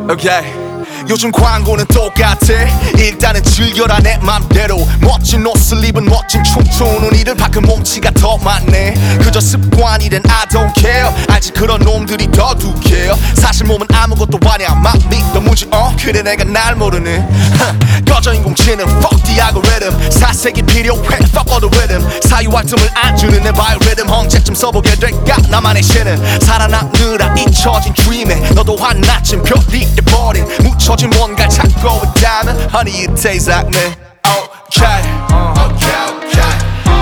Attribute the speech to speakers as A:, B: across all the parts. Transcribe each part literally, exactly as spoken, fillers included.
A: Okay. 요즘 광고는 똑같아. 일단은 즐겨라 내 맘대로. 멋진 옷을 입은 멋진 춤추는 이들 밖은 몸치가 더 많네. 그저 습관이된 I don't care. 알지 그런 놈들이 더 두께요. 사실 몸은 아무것도 아냐 막 믿어무지 어 그래 내가 날 모르는 꺼져 인공지능 fuck the algorithm. 사색이 필요해 fuck all the rhythm. 사유할 틈을 안 주는 내 바이오리듬. 언제쯤 써보게 될까 나만의 시는. 살아남느라 잊혀진 dream에 너도 한나쯤 별이 돼버린 묻혀진 뭔가를 찾고 있다면 Honey it tastes like me. Okay, okay, okay.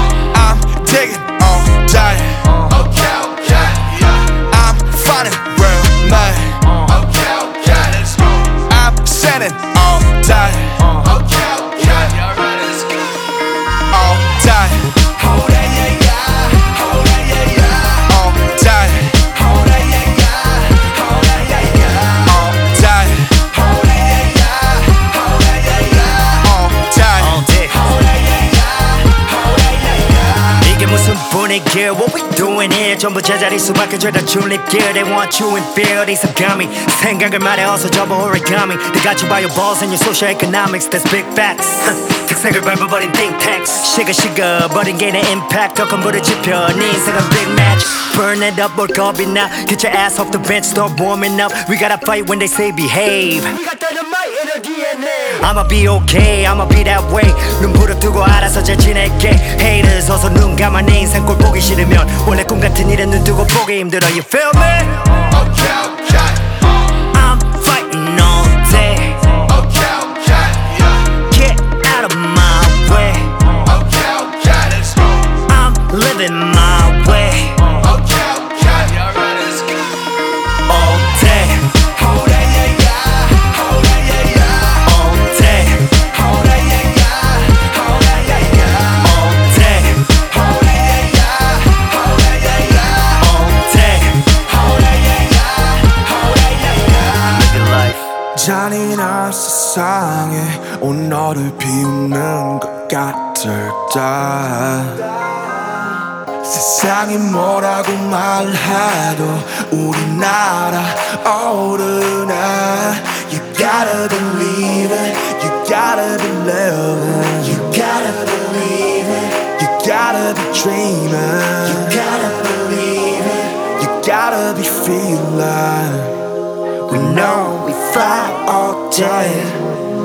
A: I'm digging all day. Okay, okay, yeah. I'm finding real me. Okay, okay, let's go. I'm sinning all day. Okay, okay, let's go. All day. All day, yeah, yeah. All day, yeah, yeah. All day. All day, yeah, yeah. All day, yeah, yeah. All day. All day, yeah, yeah. All day, yeah, yeah. All day.
B: All day.
A: All day, yeah, yeah. All day, yeah, yeah.
B: 이게 무슨 분위기야 What we doing here 전부 제자리 수밖에 죄다 줄립길 They want you in fear 이 습감이 생각을 말해 어서 접어 origami They got you by your balls and your social economics That's big facts 특색을 밟아버린 think tanks 식어 식어버린 개인의 impact 더 큰 불을 지펴 네 인생은 big match Burn it up 뭘 겁이 나 Get your ass off the bench start warming up We gotta fight when they say behave We got dynamite in our D N A I'ma be okay I'ma be that way 눈 부릅뜨고 알아서 잘 지낼게 Haters 어서 눈 감아 내 인생 꼴 보기 싫으면 원래 꿈 같은 일에 눈 뜨고 보기 힘들어 You feel me?
A: Okay, okay.
B: I'm fighting all day
A: Okay, okay, yeah.
B: Get out of my way
A: Okay, okay, let's go.
B: I'm living my way
A: Okay, okay, alright, let's go.
B: all day
A: All day, yeah, yeah. All day, yeah, yeah.
B: all day
A: All day, yeah, yeah. All day, yeah, yeah.
B: all day
A: All day, yeah, yeah. All day, yeah, yeah.
B: all day
A: All day, yeah, yeah. All day, yeah, yeah.
B: Live your life
C: 잔인한 세상에 온 너를 비우는 것 같을 때 세상이 뭐라고 말해도 우리나라 오르나 You gotta believe it You gotta believe it You gotta believe it You gotta be dreaming You gotta believe it You gotta be feeling We know we fly all day